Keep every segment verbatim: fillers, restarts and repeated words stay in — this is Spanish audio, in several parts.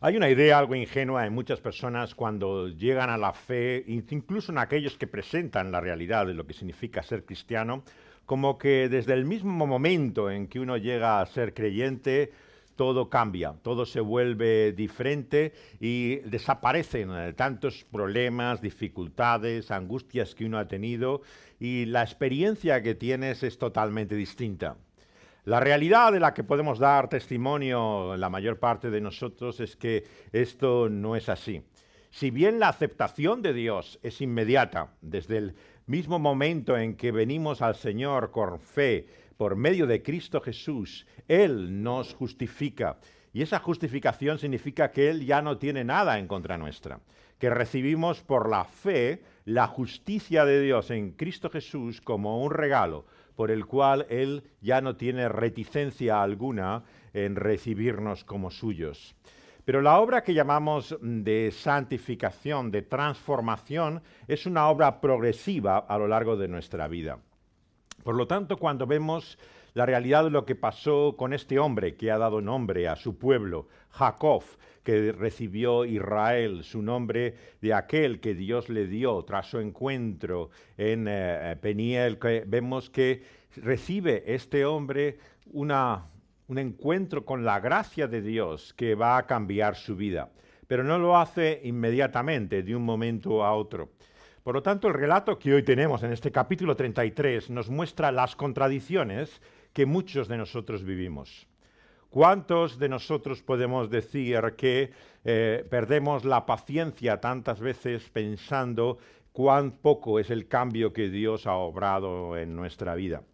Hay una idea algo ingenua en muchas personas cuando llegan a la fe, incluso en aquellos que presentan la realidad de lo que significa ser cristiano, como que desde el mismo momento en que uno llega a ser creyente, todo cambia, todo se vuelve diferente y desaparecen eh, tantos problemas, dificultades, angustias que uno ha tenido y la experiencia que tienes es totalmente distinta. La realidad de la que podemos dar testimonio la mayor parte de nosotros es que esto no es así. Si bien la aceptación de Dios es inmediata, desde el mismo momento en que venimos al Señor con fe por medio de Cristo Jesús, Él nos justifica. Y esa justificación significa que Él ya no tiene nada en contra nuestra, que recibimos por la fe la justicia de Dios en Cristo Jesús como un regalo, por el cual Él ya no tiene reticencia alguna en recibirnos como suyos. Pero la obra que llamamos de santificación, de transformación, es una obra progresiva a lo largo de nuestra vida. Por lo tanto, cuando vemos la realidad de lo que pasó con este hombre que ha dado nombre a su pueblo, Jacob, que recibió Israel, su nombre de aquel que Dios le dio tras su encuentro en eh, Peniel, que vemos que recibe este hombre una, un encuentro con la gracia de Dios que va a cambiar su vida. Pero no lo hace inmediatamente, de un momento a otro. Por lo tanto, el relato que hoy tenemos en este capítulo treinta y tres nos muestra las contradicciones que muchos de nosotros vivimos. ¿Cuántos de nosotros podemos decir que eh, perdemos la paciencia tantas veces pensando cuán poco es el cambio que Dios ha obrado en nuestra vida?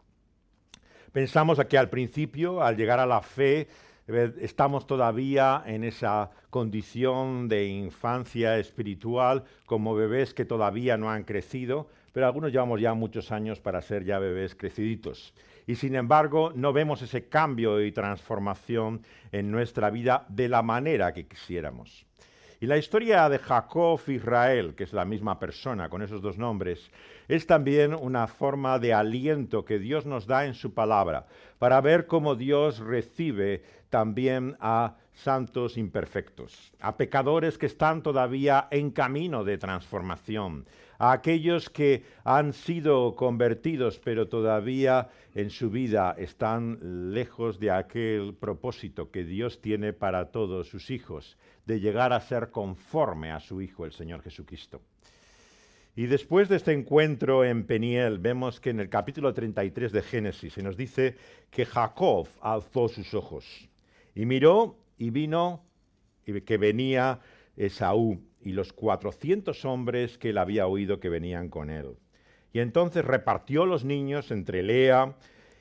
Pensamos que al principio, al llegar a la fe, estamos todavía en esa condición de infancia espiritual, como bebés que todavía no han crecido, pero algunos llevamos ya muchos años para ser ya bebés creciditos. Y sin embargo, no vemos ese cambio y transformación en nuestra vida de la manera que quisiéramos. Y la historia de Jacob e Israel, que es la misma persona con esos dos nombres, es también una forma de aliento que Dios nos da en su palabra, para ver cómo Dios recibe también a santos imperfectos, a pecadores que están todavía en camino de transformación, a aquellos que han sido convertidos pero todavía en su vida están lejos de aquel propósito que Dios tiene para todos sus hijos, de llegar a ser conforme a su Hijo, el Señor Jesucristo. Y después de este encuentro en Peniel, vemos que en el capítulo treinta y tres de Génesis se nos dice que Jacob alzó sus ojos y miró y vino y que venía Esaú y los cuatrocientos hombres que él había oído que venían con él. Y entonces repartió los niños entre Lea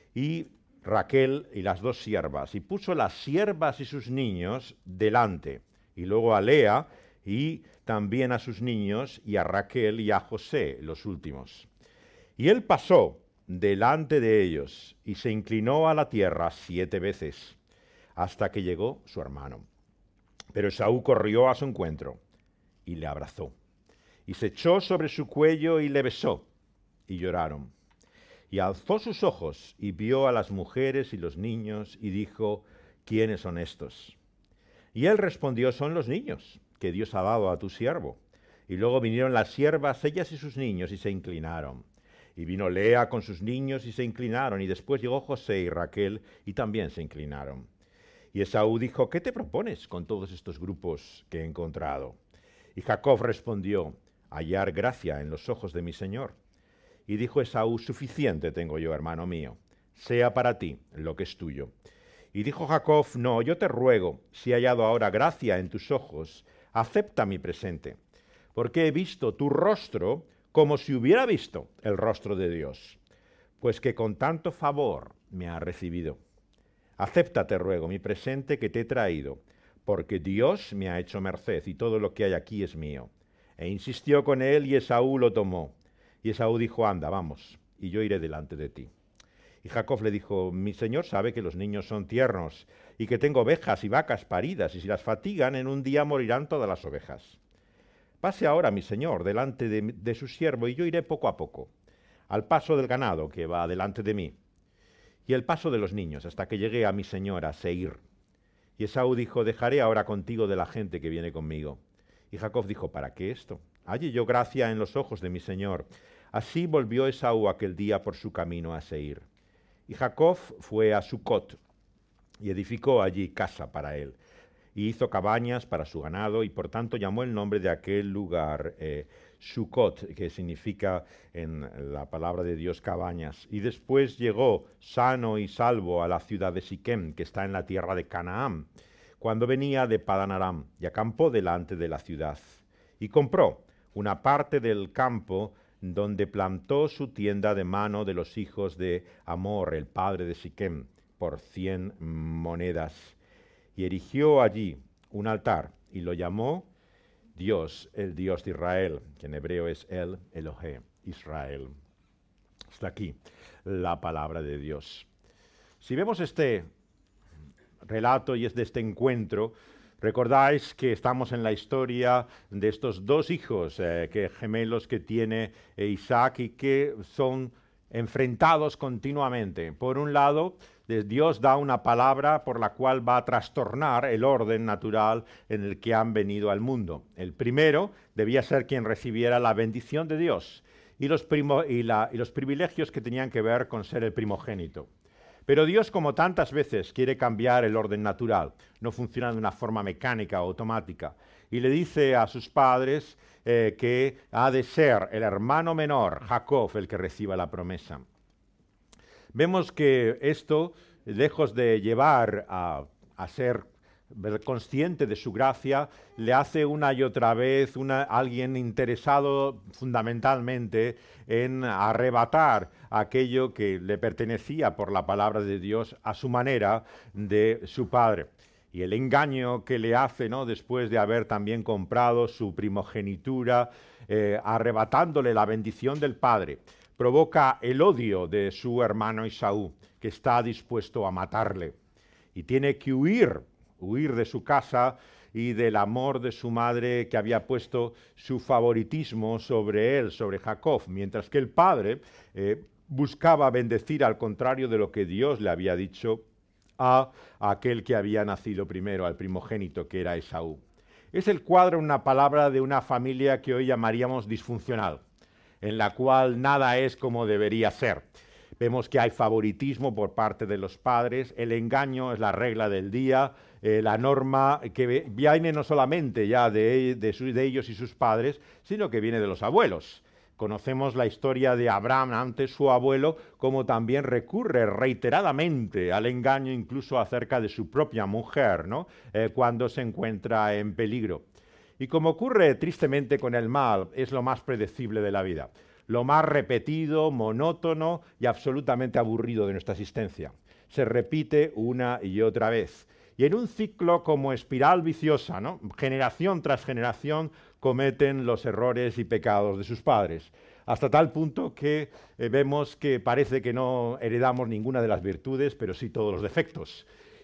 y Raquel y las dos siervas, y puso las siervas y sus niños delante, y luego a Lea y también a sus niños, y a Raquel y a José, los últimos. Y él pasó delante de ellos, y se inclinó a la tierra siete veces, hasta que llegó su hermano. Pero Esaú corrió a su encuentro, y le abrazó, y se echó sobre su cuello y le besó, y lloraron. Y alzó sus ojos, y vio a las mujeres y los niños, y dijo, ¿quiénes son estos? Y él respondió, son los niños que Dios ha dado a tu siervo. Y luego vinieron las siervas, ellas y sus niños, y se inclinaron. Y vino Lea con sus niños, y se inclinaron. Y después llegó José y Raquel, y también se inclinaron. Y Esaú dijo, ¿qué te propones con todos estos grupos que he encontrado? Y Jacob respondió, hallar gracia en los ojos de mi señor. Y dijo Esaú, suficiente tengo yo, hermano mío, sea para ti lo que es tuyo. Y dijo Jacob, no, yo te ruego, si he hallado ahora gracia en tus ojos, acepta mi presente, porque he visto tu rostro como si hubiera visto el rostro de Dios, pues que con tanto favor me ha recibido. Acepta, te ruego, mi presente que te he traído, porque Dios me ha hecho merced y todo lo que hay aquí es mío. E insistió con él y Esaú lo tomó. Y Esaú dijo, anda, vamos, y yo iré delante de ti. Y Jacob le dijo, mi señor sabe que los niños son tiernos, y que tengo ovejas y vacas paridas, y si las fatigan, en un día morirán todas las ovejas. Pase ahora, mi señor, delante de, de su siervo, y yo iré poco a poco, al paso del ganado que va delante de mí, y el paso de los niños, hasta que llegue a mi señora Seir. Y Esaú dijo, dejaré ahora contigo de la gente que viene conmigo. Y Jacob dijo, ¿para qué esto? Halle yo gracia en los ojos de mi señor. Así volvió Esaú aquel día por su camino a Seir. Y Jacob fue a Sucot y edificó allí casa para él. Y hizo cabañas para su ganado y por tanto llamó el nombre de aquel lugar eh, Sucot, que significa en la palabra de Dios cabañas. Y después llegó sano y salvo a la ciudad de Siquem, que está en la tierra de Canaán, cuando venía de Padan Aram, y acampó delante de la ciudad. Y compró una parte del campo donde plantó su tienda de mano de los hijos de Hamor, el padre de Siquem, por cien monedas. Y erigió allí un altar y lo llamó Dios, el Dios de Israel, que en hebreo es El Elohe, Israel. Hasta aquí la palabra de Dios. Si vemos este relato y es de este encuentro, recordáis que estamos en la historia de estos dos hijos eh, que, gemelos que tiene eh, Isaac y que son enfrentados continuamente. Por un lado, Dios da una palabra por la cual va a trastornar el orden natural en el que han venido al mundo. El primero debía ser quien recibiera la bendición de Dios y los, primo, y, la, y los privilegios que tenían que ver con ser el primogénito. Pero Dios, como tantas veces, quiere cambiar el orden natural. No funciona de una forma mecánica o automática. Y le dice a sus padres eh, que ha de ser el hermano menor, Jacob, el que reciba la promesa. Vemos que esto, lejos de llevar a, a ser consciente de su gracia, le hace una y otra vez una, alguien interesado fundamentalmente en arrebatar aquello que le pertenecía por la palabra de Dios a su manera de su padre. Y el engaño que le hace, ¿no?, después de haber también comprado su primogenitura, eh, arrebatándole la bendición del padre, provoca el odio de su hermano Esaú, que está dispuesto a matarle. Y tiene que huir, huir de su casa y del amor de su madre, que había puesto su favoritismo sobre él, sobre Jacob, mientras que el padre eh, buscaba bendecir al contrario de lo que Dios le había dicho a aquel que había nacido primero, al primogénito, que era Esaú. Es el cuadro, una palabra, de una familia que hoy llamaríamos disfuncional, en la cual nada es como debería ser. Vemos que hay favoritismo por parte de los padres, el engaño es la regla del día, eh, la norma que viene no solamente ya de, de, su, de ellos y sus padres, sino que viene de los abuelos. Conocemos la historia de Abraham, antes su abuelo, como también recurre reiteradamente al engaño, incluso acerca de su propia mujer, ¿no?, eh, cuando se encuentra en peligro. Y como ocurre tristemente con el mal, es lo más predecible de la vida, lo más repetido, monótono y absolutamente aburrido de nuestra existencia. Se repite una y otra vez. Y en un ciclo como espiral viciosa, ¿no?, generación tras generación, cometen los errores y pecados de sus padres, hasta tal punto que eh, vemos que parece que no heredamos ninguna de las virtudes, pero sí todos los defectos.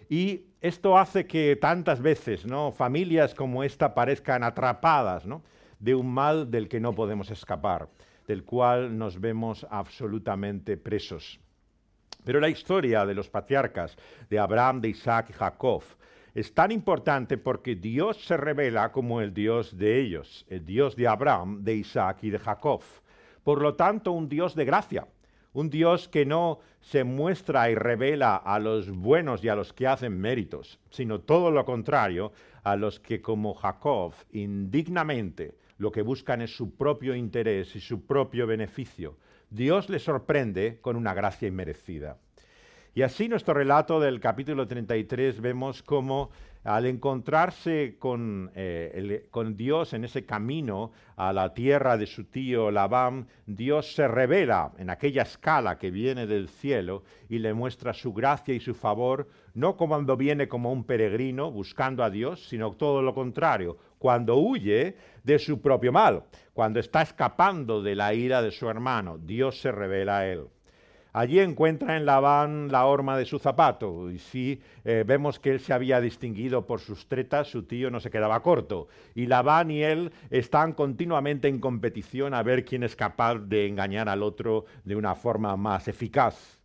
Y esto hace que tantas veces, ¿no?, familias como esta parezcan atrapadas, ¿no?, de un mal del que no podemos escapar, del cual nos vemos absolutamente presos. Pero la historia de los patriarcas, de Abraham, de Isaac y Jacob, es tan importante porque Dios se revela como el Dios de ellos, el Dios de Abraham, de Isaac y de Jacob. Por lo tanto, un Dios de gracia, un Dios que no se muestra y revela a los buenos y a los que hacen méritos, sino todo lo contrario, a los que, como Jacob, indignamente lo que buscan es su propio interés y su propio beneficio. Dios les sorprende con una gracia inmerecida. Y así nuestro relato del capítulo treinta y tres vemos cómo al encontrarse con, eh, el, con Dios en ese camino a la tierra de su tío Labán, Dios se revela en aquella escala que viene del cielo y le muestra su gracia y su favor, no cuando viene como un peregrino buscando a Dios, sino todo lo contrario, cuando huye de su propio mal, cuando está escapando de la ira de su hermano, Dios se revela a él. Allí encuentra en Labán la horma de su zapato, y si eh, vemos que él se había distinguido por sus tretas, su tío no se quedaba corto. Y Labán y él están continuamente en competición a ver quién es capaz de engañar al otro de una forma más eficaz.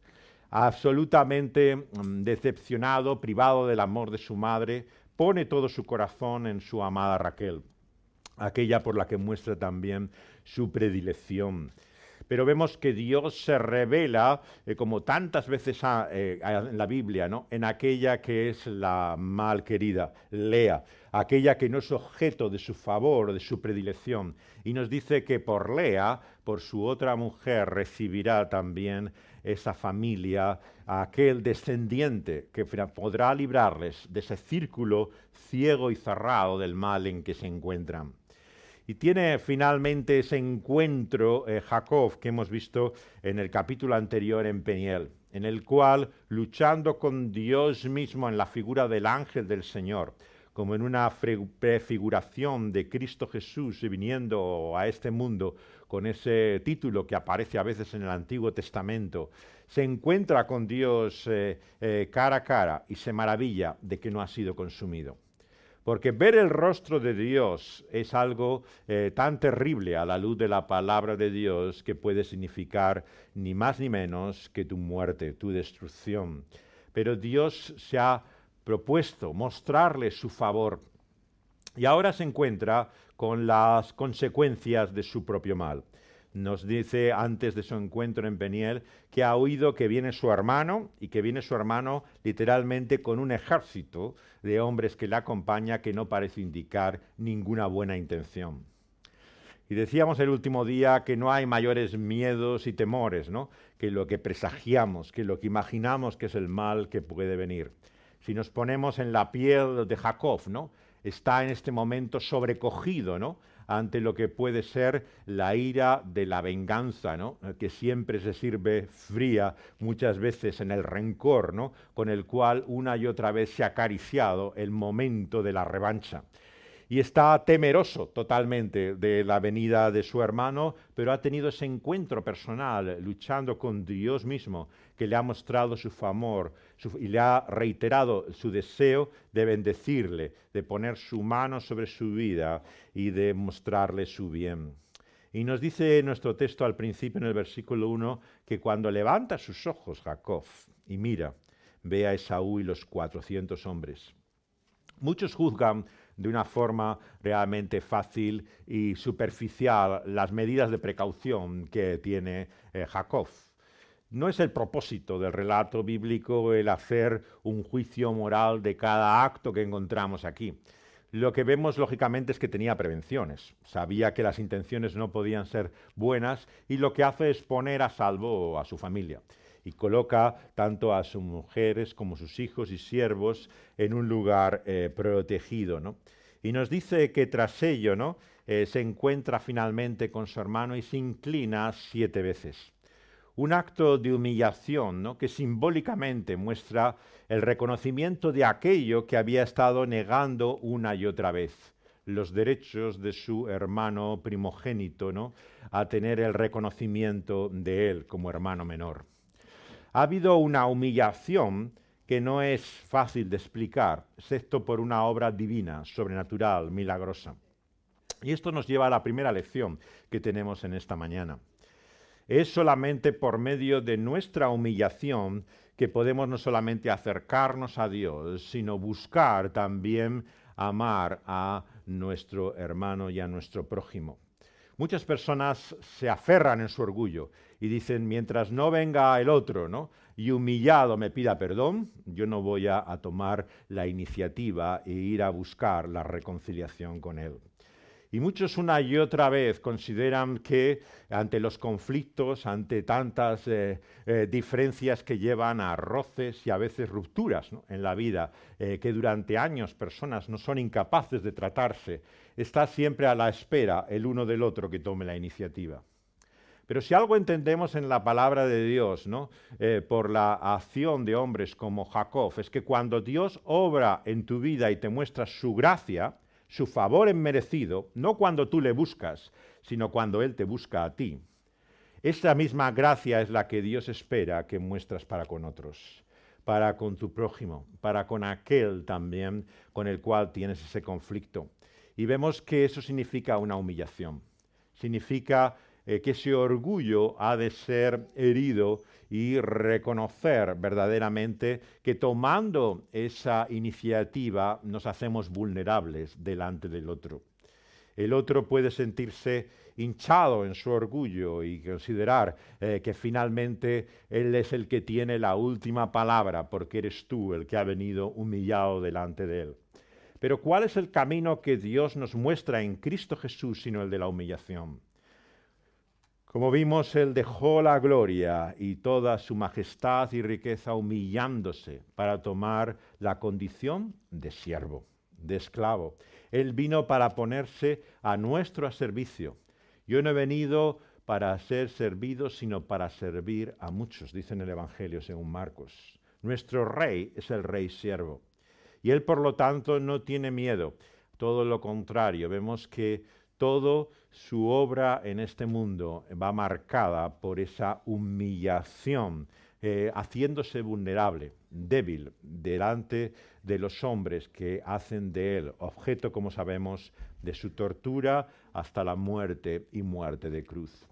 absolutamente mm, decepcionado, privado del amor de su madre, pone todo su corazón en su amada Raquel, aquella por la que muestra también su predilección. Pero vemos que Dios se revela, eh, como tantas veces ha, eh, en la Biblia, ¿no?, en aquella que es la mal querida, Lea, aquella que no es objeto de su favor, de su predilección. Y nos dice que por Lea, por su otra mujer, recibirá también esa familia, aquel descendiente que podrá librarles de ese círculo ciego y cerrado del mal en que se encuentran. Y tiene finalmente ese encuentro eh, Jacob que hemos visto en el capítulo anterior en Peniel, en el cual, luchando con Dios mismo en la figura del ángel del Señor, como en una prefiguración de Cristo Jesús viniendo a este mundo con ese título que aparece a veces en el Antiguo Testamento, se encuentra con Dios eh, eh, cara a cara y se maravilla de que no ha sido consumido. Porque ver el rostro de Dios es algo eh, tan terrible a la luz de la palabra de Dios que puede significar ni más ni menos que tu muerte, tu destrucción. Pero Dios se ha propuesto mostrarle su favor y ahora se encuentra con las consecuencias de su propio mal. Nos dice antes de su encuentro en Peniel que ha oído que viene su hermano y que viene su hermano literalmente con un ejército de hombres que le acompaña que no parece indicar ninguna buena intención. Y decíamos el último día que no hay mayores miedos y temores, ¿no?, que lo que presagiamos, que lo que imaginamos que es el mal que puede venir. Si nos ponemos en la piel de Jacob, ¿no?, está en este momento sobrecogido, ¿no?, ante lo que puede ser la ira de la venganza, ¿no?, que siempre se sirve fría muchas veces en el rencor, ¿no?, con el cual una y otra vez se ha acariciado el momento de la revancha. Y está temeroso totalmente de la venida de su hermano, pero ha tenido ese encuentro personal, luchando con Dios mismo, que le ha mostrado su favor su, y le ha reiterado su deseo de bendecirle, de poner su mano sobre su vida y de mostrarle su bien. Y nos dice nuestro texto al principio, en el versículo uno, que cuando levanta sus ojos Jacob y mira, ve a Esaú y los cuatrocientos hombres. Muchos juzgan de una forma realmente fácil y superficial las medidas de precaución que tiene eh, Jacob. No es el propósito del relato bíblico el hacer un juicio moral de cada acto que encontramos aquí. Lo que vemos, lógicamente, es que tenía prevenciones. Sabía que las intenciones no podían ser buenas y lo que hace es poner a salvo a su familia. Y coloca tanto a sus mujeres como sus hijos y siervos en un lugar eh, protegido, ¿no? Y nos dice que tras ello, ¿no?, eh, se encuentra finalmente con su hermano y se inclina siete veces. Un acto de humillación, ¿no?, que simbólicamente muestra el reconocimiento de aquello que había estado negando una y otra vez, los derechos de su hermano primogénito, ¿no?, a tener el reconocimiento de él como hermano menor. Ha habido una humillación que no es fácil de explicar, excepto por una obra divina, sobrenatural, milagrosa. Y esto nos lleva a la primera lección que tenemos en esta mañana. Es solamente por medio de nuestra humillación que podemos no solamente acercarnos a Dios, sino buscar también amar a nuestro hermano y a nuestro prójimo. Muchas personas se aferran en su orgullo y dicen, mientras no venga el otro, ¿no?, y humillado me pida perdón, yo no voy a, a tomar la iniciativa e ir a buscar la reconciliación con él. Y muchos una y otra vez consideran que ante los conflictos, ante tantas eh, eh, diferencias que llevan a roces y a veces rupturas, ¿no?, en la vida, eh, que durante años personas no son incapaces de tratarse, está siempre a la espera el uno del otro que tome la iniciativa. Pero si algo entendemos en la palabra de Dios, ¿no?, eh, por la acción de hombres como Jacob, es que cuando Dios obra en tu vida y te muestra su gracia, su favor inmerecido, no cuando tú le buscas, sino cuando Él te busca a ti. Esa misma gracia es la que Dios espera que muestras para con otros, para con tu prójimo, para con aquel también con el cual tienes ese conflicto. Y vemos que eso significa una humillación, significa eh, que ese orgullo ha de ser herido y reconocer verdaderamente que tomando esa iniciativa nos hacemos vulnerables delante del otro. El otro puede sentirse hinchado en su orgullo y considerar eh, que finalmente él es el que tiene la última palabra porque eres tú el que ha venido humillado delante de él. Pero ¿cuál es el camino que Dios nos muestra en Cristo Jesús sino el de la humillación? Como vimos, Él dejó la gloria y toda su majestad y riqueza humillándose para tomar la condición de siervo, de esclavo. Él vino para ponerse a nuestro servicio. Yo no he venido para ser servido, sino para servir a muchos, dice en el Evangelio según Marcos. Nuestro Rey es el Rey siervo. Y Él, por lo tanto, no tiene miedo. Todo lo contrario, vemos que toda su obra en este mundo va marcada por esa humillación, eh, haciéndose vulnerable, débil, delante de los hombres que hacen de él objeto, como sabemos, de su tortura hasta la muerte y muerte de cruz.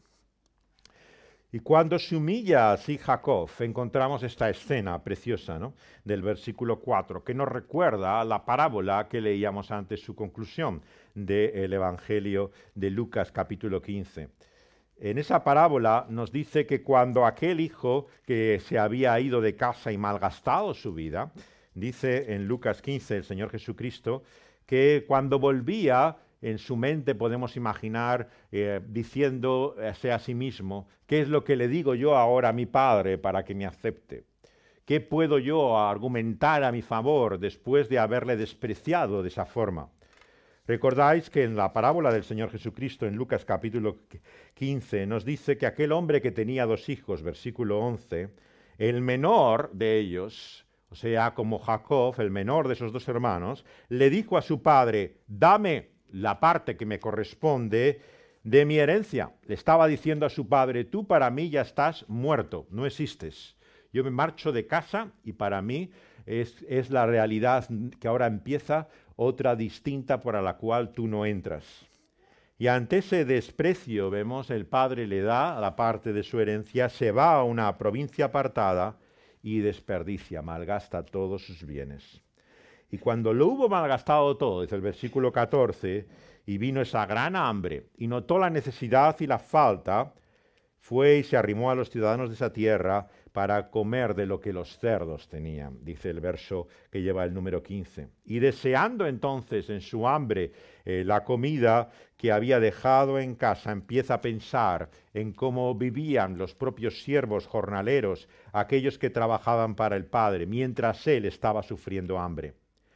Y cuando se humilla así Jacob, encontramos esta escena preciosa, ¿no?, del versículo cuatro, que nos recuerda la parábola que leíamos antes, su conclusión del Evangelio de Lucas capítulo quince. En esa parábola nos dice que cuando aquel hijo que se había ido de casa y malgastado su vida, dice en Lucas quince el Señor Jesucristo, que cuando volvía, en su mente podemos imaginar eh, diciéndose a sí mismo, ¿qué es lo que le digo yo ahora a mi padre para que me acepte? ¿Qué puedo yo argumentar a mi favor después de haberle despreciado de esa forma? Recordáis que en la parábola del Señor Jesucristo, en Lucas capítulo quince, nos dice que aquel hombre que tenía dos hijos, versículo once, el menor de ellos, o sea, como Jacob, el menor de esos dos hermanos, le dijo a su padre, dame la parte que me corresponde de mi herencia. Le estaba diciendo a su padre, tú para mí ya estás muerto, no existes. Yo me marcho de casa y para mí es, es la realidad que ahora empieza, otra distinta para la cual tú no entras. Y ante ese desprecio, vemos, el padre le da la parte de su herencia, se va a una provincia apartada y desperdicia, malgasta todos sus bienes. Y cuando lo hubo malgastado todo, dice el versículo catorce, y vino esa gran hambre, y notó la necesidad y la falta, fue y se arrimó a los ciudadanos de esa tierra para comer de lo que los cerdos tenían, dice el verso que lleva el número quince. Y deseando entonces en su hambre eh, la comida que había dejado en casa, empieza a pensar en cómo vivían los propios siervos jornaleros, aquellos que trabajaban para el Padre, mientras él estaba sufriendo hambre.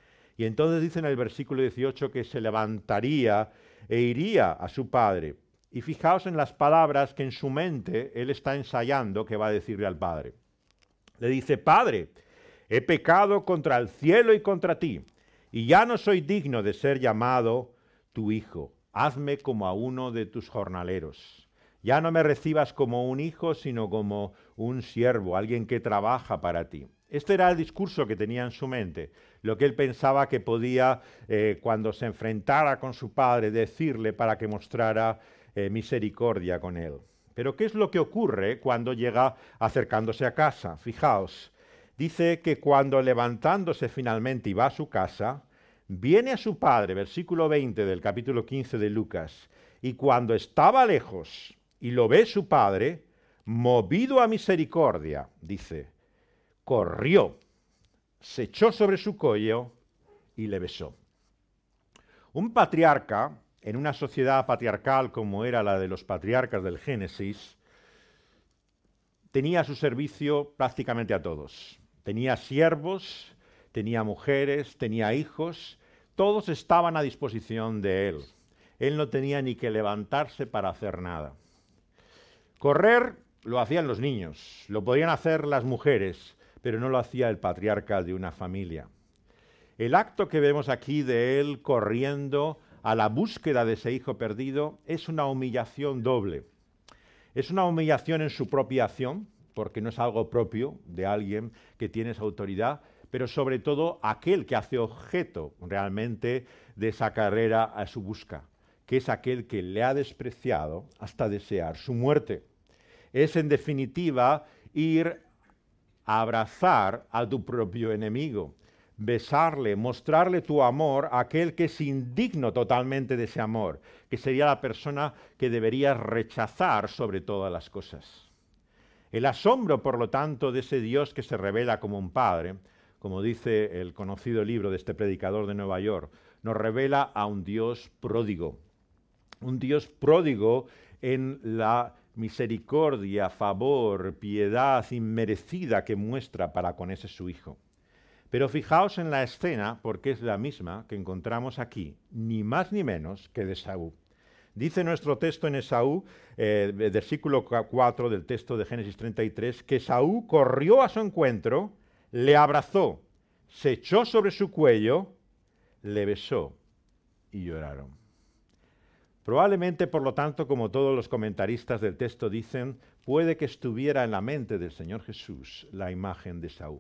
Y entonces dice en el versículo dieciocho que se levantaría e iría a su padre. Y fijaos en las palabras que en su mente él está ensayando que va a decirle al padre. Le dice, Padre, he pecado contra el cielo y contra ti, y ya no soy digno de ser llamado tu hijo. Hazme como a uno de tus jornaleros. Ya no me recibas como un hijo, sino como un siervo, alguien que trabaja para ti. Este era el discurso que tenía en su mente, lo que él pensaba que podía, eh, cuando se enfrentara con su padre, decirle para que mostrara eh, misericordia con él. Pero ¿qué es lo que ocurre cuando llega acercándose a casa? Fijaos, dice que cuando levantándose finalmente y va a su casa, viene a su padre, versículo veinte del capítulo quince de Lucas, y cuando estaba lejos y lo ve su padre, movido a misericordia, dice, corrió, se echó sobre su cuello y le besó. Un patriarca, en una sociedad patriarcal como era la de los patriarcas del Génesis, tenía a su servicio prácticamente a todos. Tenía siervos, tenía mujeres, tenía hijos, todos estaban a disposición de él. Él no tenía ni que levantarse para hacer nada. Correr lo hacían los niños, lo podían hacer las mujeres, pero no lo hacía el patriarca de una familia. El acto que vemos aquí de él corriendo a la búsqueda de ese hijo perdido es una humillación doble. Es una humillación en su propia acción, porque no es algo propio de alguien que tiene esa autoridad, pero sobre todo aquel que hace objeto realmente de esa carrera a su busca, que que es aquel que le ha despreciado hasta desear su muerte. Es, en definitiva, ir a abrazar a tu propio enemigo, besarle, mostrarle tu amor a aquel que es indigno totalmente de ese amor, que sería la persona que deberías rechazar sobre todas las cosas. El asombro, por lo tanto, de ese Dios que se revela como un padre, como dice el conocido libro de este predicador de Nueva York, nos revela a un Dios pródigo, un Dios pródigo en la misericordia, favor, piedad inmerecida que muestra para con ese su Hijo. Pero fijaos en la escena, porque es la misma que encontramos aquí, ni más ni menos que de Esaú. Dice nuestro texto en Esaú, eh, versículo cuatro del texto de Génesis treinta y tres, que Esaú corrió a su encuentro, le abrazó, se echó sobre su cuello, le besó y lloraron. Probablemente, por lo tanto, como todos los comentaristas del texto dicen, puede que estuviera en la mente del Señor Jesús la imagen de Esaú.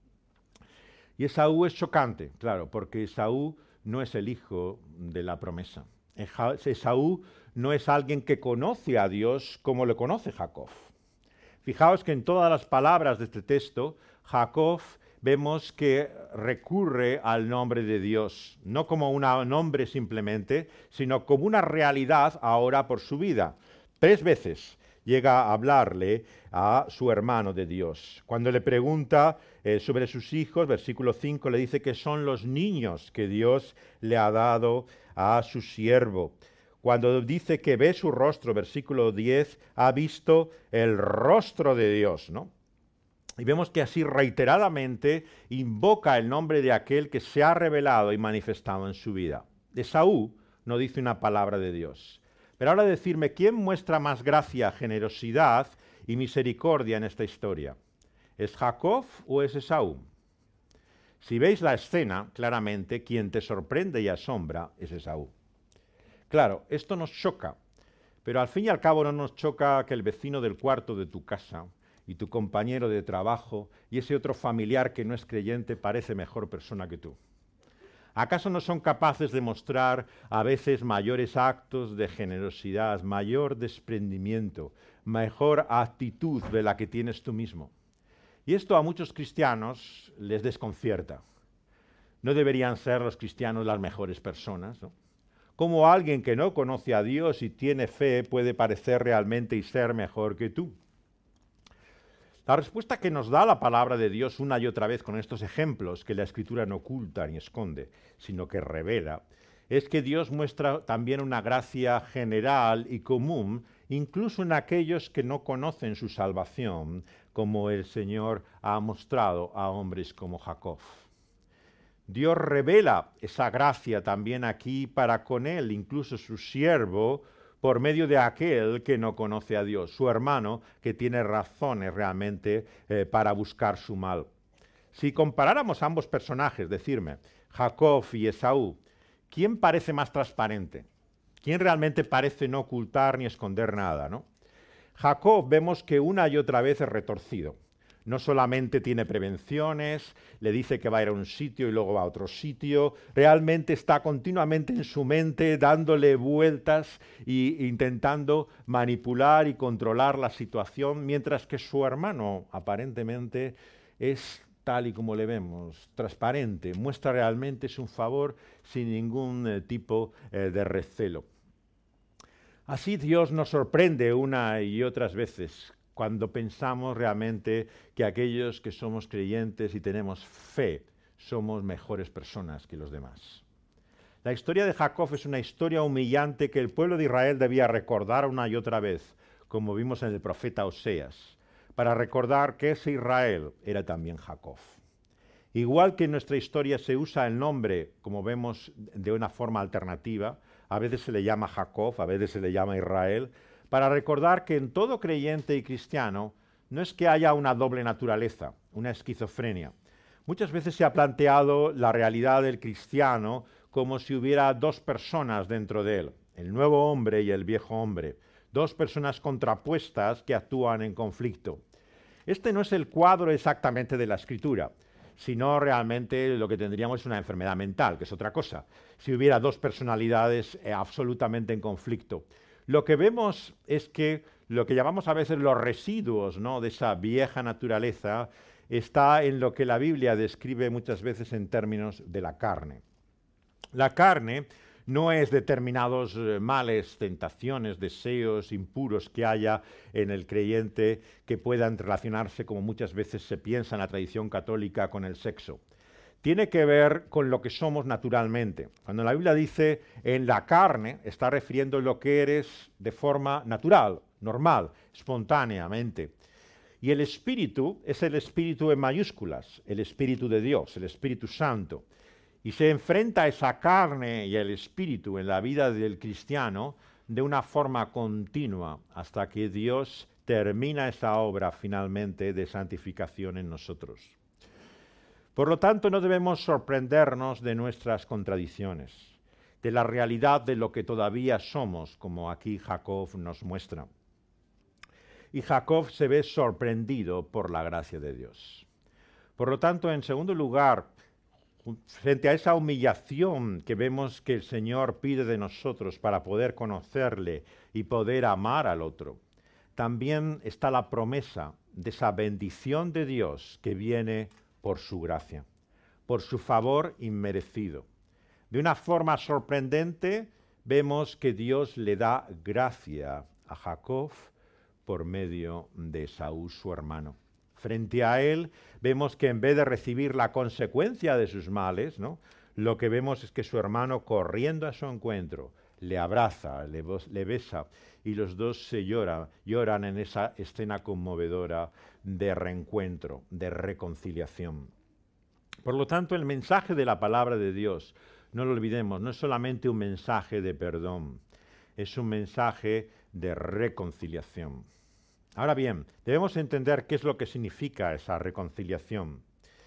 Y Esaú es chocante, claro, porque Esaú no es el hijo de la promesa. Esaú no es alguien que conoce a Dios como le conoce Jacob. Fijaos que en todas las palabras de este texto, Jacob vemos que recurre al nombre de Dios, no como un nombre simplemente, sino como una realidad ahora por su vida. Tres veces llega a hablarle a su hermano de Dios. Cuando le pregunta eh, sobre sus hijos, versículo cinco, le dice que son los niños que Dios le ha dado a su siervo. Cuando dice que ve su rostro, versículo diez, ha visto el rostro de Dios, ¿no? Y vemos que así reiteradamente invoca el nombre de aquel que se ha revelado y manifestado en su vida. Esaú no dice una palabra de Dios. Pero ahora decirme, ¿quién muestra más gracia, generosidad y misericordia en esta historia? ¿Es Jacob o es Esaú? Si veis la escena, claramente, quien te sorprende y asombra es Esaú. Claro, esto nos choca, pero al fin y al cabo no nos choca que el vecino del cuarto de tu casa y tu compañero de trabajo y ese otro familiar que no es creyente parece mejor persona que tú. ¿Acaso no son capaces de mostrar a veces mayores actos de generosidad, mayor desprendimiento, mejor actitud de la que tienes tú mismo? Y esto a muchos cristianos les desconcierta. ¿No deberían ser los cristianos las mejores personas, no? ¿Cómo alguien que no conoce a Dios y tiene fe puede parecer realmente y ser mejor que tú? La respuesta que nos da la palabra de Dios una y otra vez con estos ejemplos que la Escritura no oculta ni esconde, sino que revela, es que Dios muestra también una gracia general y común, incluso en aquellos que no conocen su salvación, como el Señor ha mostrado a hombres como Jacob. Dios revela esa gracia también aquí para con él, incluso su siervo, por medio de aquel que no conoce a Dios, su hermano que tiene razones realmente eh, para buscar su mal. Si comparáramos ambos personajes, decirme, Jacob y Esaú, ¿quién parece más transparente? ¿Quién realmente parece no ocultar ni esconder nada, ¿no? Jacob vemos que una y otra vez es retorcido. No solamente tiene prevenciones, le dice que va a ir a un sitio y luego va a otro sitio, realmente está continuamente en su mente dándole vueltas e intentando manipular y controlar la situación, mientras que su hermano aparentemente es tal y como le vemos, transparente, muestra realmente su favor sin ningún eh, tipo eh, de recelo. Así Dios nos sorprende una y otras veces cuando pensamos realmente que aquellos que somos creyentes y tenemos fe somos mejores personas que los demás. La historia de Jacob es una historia humillante que el pueblo de Israel debía recordar una y otra vez, como vimos en el profeta Oseas, para recordar que ese Israel era también Jacob. Igual que en nuestra historia se usa el nombre, como vemos, de una forma alternativa, a veces se le llama Jacob, a veces se le llama Israel, para recordar que en todo creyente y cristiano no es que haya una doble naturaleza, una esquizofrenia. Muchas veces se ha planteado la realidad del cristiano como si hubiera dos personas dentro de él, el nuevo hombre y el viejo hombre, dos personas contrapuestas que actúan en conflicto. Este no es el cuadro exactamente de la Escritura. sino realmente lo que tendríamos es una enfermedad mental, que es otra cosa. Si hubiera dos personalidades eh, absolutamente en conflicto. Lo que vemos es que lo que llamamos a veces los residuos, ¿no?, de esa vieja naturaleza está en lo que la Biblia describe muchas veces en términos de la carne. La carne no es determinados eh, males, tentaciones, deseos impuros que haya en el creyente que puedan relacionarse, como muchas veces se piensa en la tradición católica, con el sexo. Tiene que ver con lo que somos naturalmente. Cuando la Biblia dice en la carne, está refiriendo lo que eres de forma natural, normal, espontáneamente. Y el Espíritu es el Espíritu en mayúsculas, el Espíritu de Dios, el Espíritu Santo. Y se enfrenta esa carne y el Espíritu en la vida del cristiano de una forma continua hasta que Dios termina esa obra finalmente de santificación en nosotros. Por lo tanto, no debemos sorprendernos de nuestras contradicciones, de la realidad de lo que todavía somos, como aquí Jacob nos muestra. Y Jacob se ve sorprendido por la gracia de Dios. Por lo tanto, en segundo lugar, frente a esa humillación que vemos que el Señor pide de nosotros para poder conocerle y poder amar al otro, también está la promesa de esa bendición de Dios que viene por su gracia, por su favor inmerecido. De una forma sorprendente, vemos que Dios le da gracia a Jacob por medio de Esaú, su hermano. Frente a él, vemos que en vez de recibir la consecuencia de sus males, ¿no?, lo que vemos es que su hermano, corriendo a su encuentro, le abraza, le, le besa, y los dos se lloran, lloran en esa escena conmovedora de reencuentro, de reconciliación. Por lo tanto, el mensaje de la palabra de Dios, no lo olvidemos, no es solamente un mensaje de perdón, es un mensaje de reconciliación. Ahora bien, debemos entender qué es lo que significa esa reconciliación.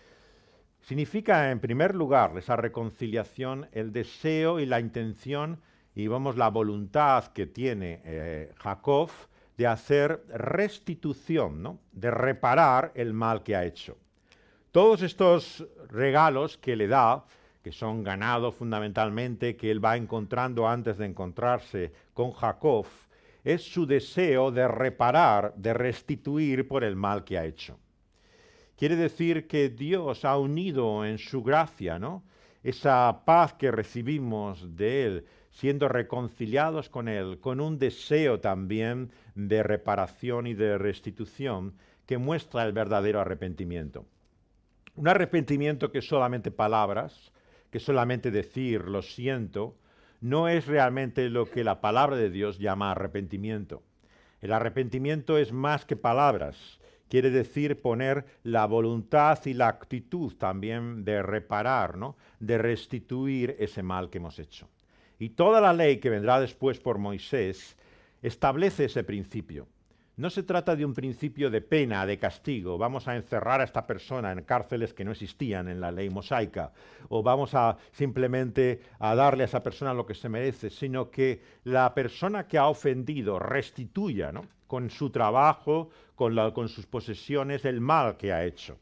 Significa, en primer lugar, esa reconciliación, el deseo y la intención, y vemos la voluntad que tiene eh, Jacob de hacer restitución, ¿no?, de reparar el mal que ha hecho. Todos estos regalos que le da, que son ganado fundamentalmente, que él va encontrando antes de encontrarse con Jacob, es su deseo de reparar, de restituir por el mal que ha hecho. Quiere decir que Dios ha unido en su gracia, ¿no?, esa paz que recibimos de Él, siendo reconciliados con Él, con un deseo también de reparación y de restitución que muestra el verdadero arrepentimiento. Un arrepentimiento que es solamente palabras, que solamente decir lo siento, no es realmente lo que la palabra de Dios llama arrepentimiento. El arrepentimiento es más que palabras. Quiere decir poner la voluntad y la actitud también de reparar, ¿no?, de restituir ese mal que hemos hecho. Y toda la ley que vendrá después por Moisés establece ese principio. No se trata de un principio de pena, de castigo. Vamos a encerrar a esta persona en cárceles que no existían en la ley mosaica, o vamos a simplemente a darle a esa persona lo que se merece, sino que la persona que ha ofendido restituya, ¿no?, con su trabajo, con, la, con sus posesiones, el mal que ha hecho.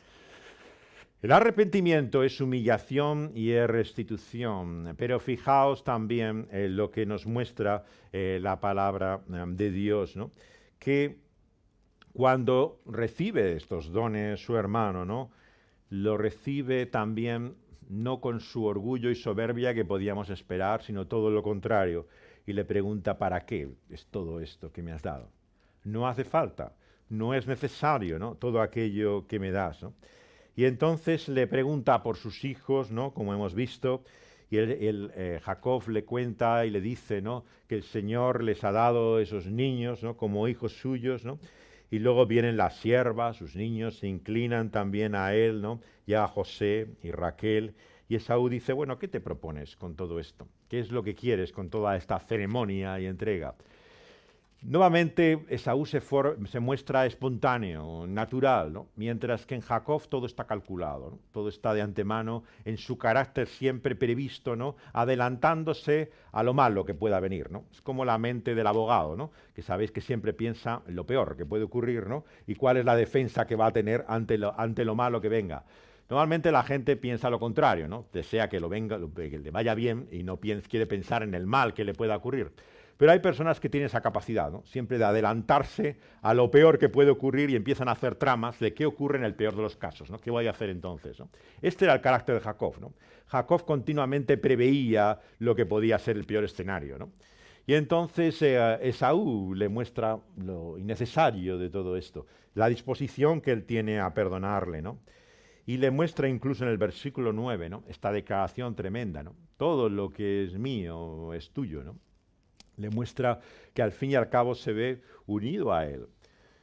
El arrepentimiento es humillación y es restitución, pero fijaos también en lo que nos muestra eh, la palabra eh, de Dios, ¿no?, que cuando recibe estos dones su hermano, ¿no?, lo recibe también no con su orgullo y soberbia que podíamos esperar, sino todo lo contrario, y le pregunta: ¿para qué es todo esto que me has dado? No hace falta, no es necesario, ¿no?, todo aquello que me das, ¿no? Y entonces le pregunta por sus hijos, ¿no?, como hemos visto, y el, el, eh, Jacob le cuenta y le dice, ¿no?, que el Señor les ha dado esos niños, ¿no?, como hijos suyos, ¿no? Y luego vienen las siervas, sus niños se inclinan también a él, ¿no?, y a José y Raquel. Y Esaú dice: bueno, ¿qué te propones con todo esto? ¿Qué es lo que quieres con toda esta ceremonia y entrega? Nuevamente, Esaú se, for, se muestra espontáneo, natural, ¿no?, mientras que en Jacob todo está calculado, ¿no?, todo está de antemano, en su carácter siempre previsto, ¿no?, adelantándose a lo malo que pueda venir, ¿no? Es como la mente del abogado, ¿no?, que sabéis que siempre piensa en lo peor que puede ocurrir, ¿no?, y cuál es la defensa que va a tener ante lo, ante lo malo que venga. Normalmente la gente piensa lo contrario, ¿no? Desea que, lo venga, que le vaya bien y no piensa, quiere pensar en el mal que le pueda ocurrir. Pero hay personas que tienen esa capacidad, ¿no? Siempre de adelantarse a lo peor que puede ocurrir y empiezan a hacer tramas de qué ocurre en el peor de los casos, ¿no? ¿Qué voy a hacer entonces, ¿no? Este era el carácter de Jacob, ¿no? Jacob continuamente preveía lo que podía ser el peor escenario, ¿no? Y entonces eh, Esaú le muestra lo innecesario de todo esto, la disposición que él tiene a perdonarle, ¿no? Y le muestra incluso en el versículo nueve, ¿no? Esta declaración tremenda, ¿no? Todo lo que es mío es tuyo, ¿no? Le muestra que al fin y al cabo se ve unido a él.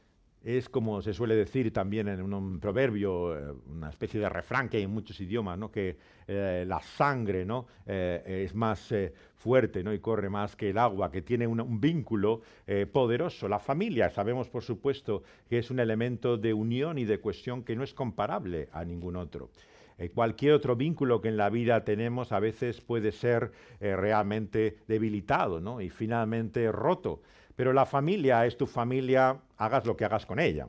Es como se suele decir también en un, un proverbio, eh, una especie de refrán que hay en muchos idiomas, ¿no? Que eh, la sangre, ¿no? eh, es más eh, fuerte, ¿no? Y corre más que el agua, que tiene un, un vínculo eh, poderoso. La familia, sabemos por supuesto que es un elemento de unión y de cohesión que no es comparable a ningún otro. Eh, cualquier otro vínculo que en la vida tenemos a veces puede ser eh, realmente debilitado, ¿no? Y finalmente roto. Pero la familia es tu familia, hagas lo que hagas con ella.